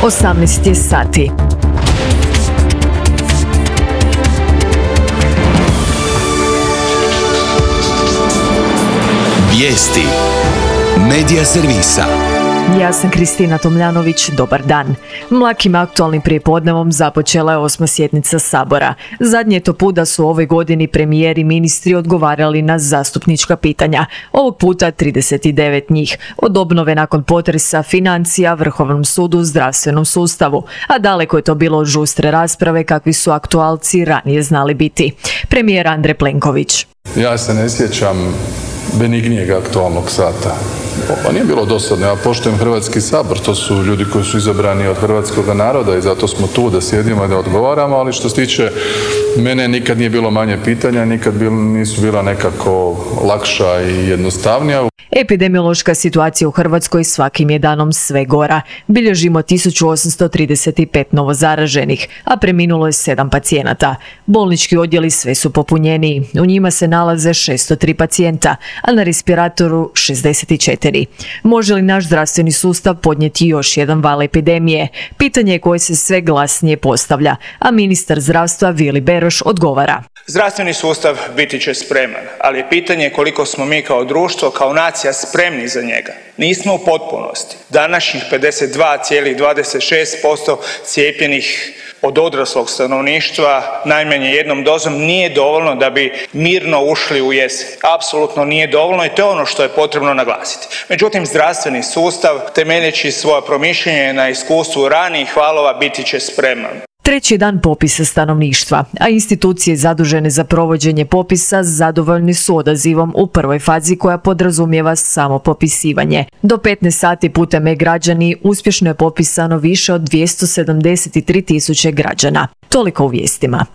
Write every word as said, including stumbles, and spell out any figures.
osamnaest je sati. Vijesti Medija servisa. Ja sam Kristina Tomljanović, dobar dan. Mlakim aktualnim prijepodnevom započela je osma sjednica Sabora. Zadnji je to put da su ove godini premijeri i ministri odgovarali na zastupnička pitanja. Ovog puta trideset devet njih. Od obnove nakon potresa, financija, Vrhovnom sudu, zdravstvenom sustavu. A daleko je to bilo od žustre rasprave kakvi su aktualci ranije znali biti. Premijer Andrej Plenković. Ja se ne sjećam benignijeg aktualnog sata. Ovo nije bilo dosadno. Ja poštujem Hrvatski sabor, to su ljudi koji su izabrani od hrvatskog naroda i zato smo tu da sjedimo i da odgovaramo, ali što se tiče mene nikad nije bilo manje pitanja, nikad bil, nisu bila nekako lakša i jednostavnija. Epidemiološka situacija u Hrvatskoj svakim je danom sve gora. Bilježimo tisuću osamsto trideset pet novozaraženih, a preminulo je sedam pacijenata. Bolnički odjeli sve su popunjeniji. U njima se nalaze šesto tri pacijenta, a na respiratoru šezdeset četiri. Može li naš zdravstveni sustav podnijeti još jedan val epidemije? Pitanje je koje se sve glasnije postavlja, a ministar zdravstva Vili Beroš odgovara. Zdravstveni sustav biti će spreman, ali je pitanje koliko smo mi kao društvo, kao nacija spremni za njega. Nismo u potpunosti. Današnjih pedeset dva zarez dvadeset šest posto cijepljenih od odraslog stanovništva najmanje jednom dozom nije dovoljno da bi mirno ušli u jesen. Apsolutno nije dovoljno i to je ono što je potrebno naglasiti. Međutim, zdravstveni sustav, temeljeći svoja promišljanja na iskustvu ranijih valova, biti će spreman. Treći je dan popisa stanovništva, a institucije zadužene za provođenje popisa zadovoljni su odazivom u prvoj fazi koja podrazumijeva samo popisivanje. Do petnaest sati putem e-građani uspješno je popisano više od dvjesto sedamdeset tri tisuće građana. Toliko u vijestima.